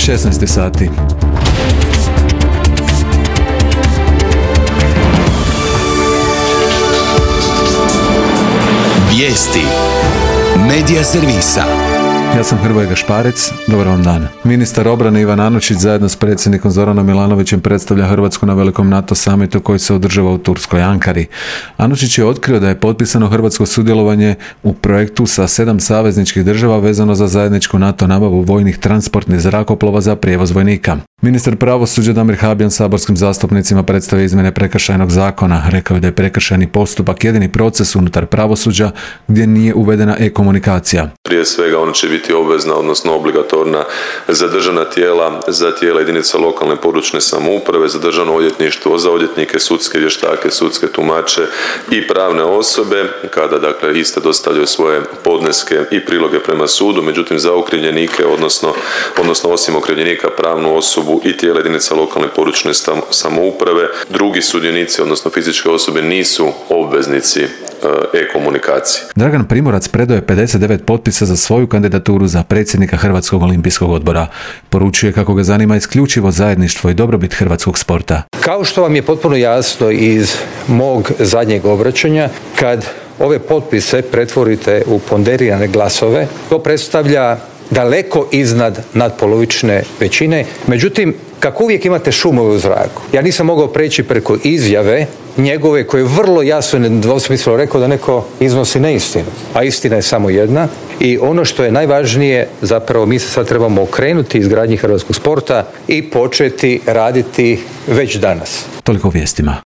16 sati. Vijesti Medija servisa. Ja sam Hrvoje Gašparec, dobar vam dan. Ministar obrane Ivan Anušić zajedno s predsjednikom Zoranom Milanovićem predstavlja Hrvatsku na velikom NATO summitu koji se održava u Turskoj Ankari. Anušić je otkrio da je potpisano hrvatsko sudjelovanje u projektu sa 7 savezničkih država vezano za zajedničku NATO nabavu vojnih transportnih zrakoplova za prijevoz vojnika. Ministar pravosuđa Damir Habijan saborskim zastupnicima predstavio izmjene prekršajnog zakona. Rekao je da je prekršajni postupak jedini proces unutar pravosuđa gdje nije uvedena e-komunikacija. Prije svega ona će biti obvezna, odnosno obligatorna za državna tijela, za tijela jedinica lokalne i područne samouprave, za državno odvjetništvo, za odvjetnike, sudske vještake, sudske tumače i pravne osobe kada dakle iste dostavljaju svoje podneske i priloge prema sudu. Međutim, za okrivljenike, odnosno osim okrivljenika pravnu osobu i tijela jedinica lokalne i područne samouprave, drugi sudionici, odnosno fizičke osobe nisu obveznici e-komunikacije. Dragan Primorac predao je 59 potpisa za svoju kandidaturu za predsjednika Hrvatskog olimpijskog odbora. Poručuje kako ga zanima isključivo zajedništvo i dobrobit hrvatskog sporta. Kao što vam je potpuno jasno iz mog zadnjeg obraćanja, kad ove potpise pretvorite u ponderirane glasove, to predstavlja daleko iznad nadpolovične većine. Međutim, kako uvijek imate šumove u zraku, ja nisam mogao preći preko izjave njegove koje je vrlo jasno i nedvosmisleno rekao da neko iznosi neistinu, a istina je samo jedna. I ono što je najvažnije, zapravo mi se sad trebamo okrenuti izgradnji hrvatskog sporta i početi raditi već danas. Toliko o vijestima.